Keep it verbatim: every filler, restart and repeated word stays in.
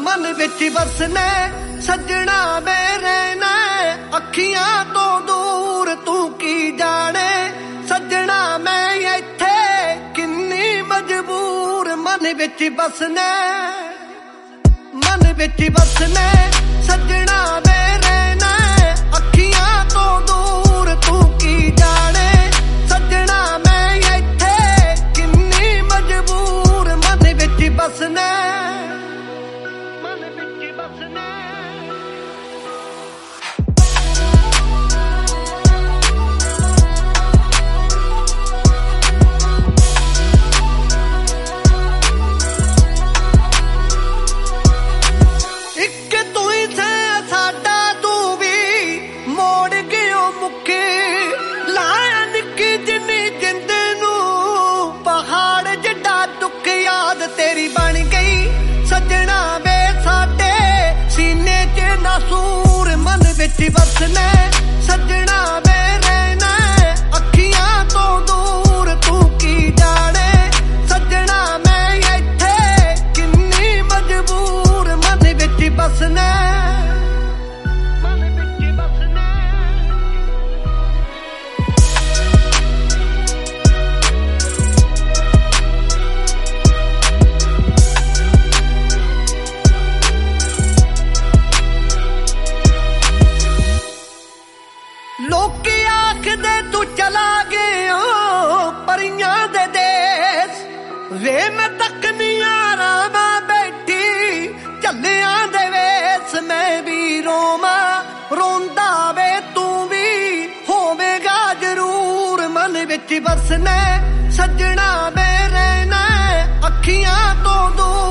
मन विच वसने सजना मेरे ने अखियां तो दूर तू की जाने सजना मैं इत्थे किन्नी मजबूर मन विच वसने मन विच वसने सजना मेरे ने अखियां तो दूर तू की जाने सजना मैं इत्थे किन्नी मजबूर मन विच वसने तेरी बन गई सजना वे साडे सीने च नासूर मन विच वसने सजना वे रहना अखियां तो दूर तू की जाने सजना मैं इत्थे किन्नी मजबूर मन विच वसने लोकी आखदे तू चला गया परियां दे देश वे मैं तकनिया रामा बैठी झल्लियां दे वेस मैं भी रोमा रोंदा वे तू भी होवेगा जरूर मन विच वसने सजना मैं रहना अखियां तो दूर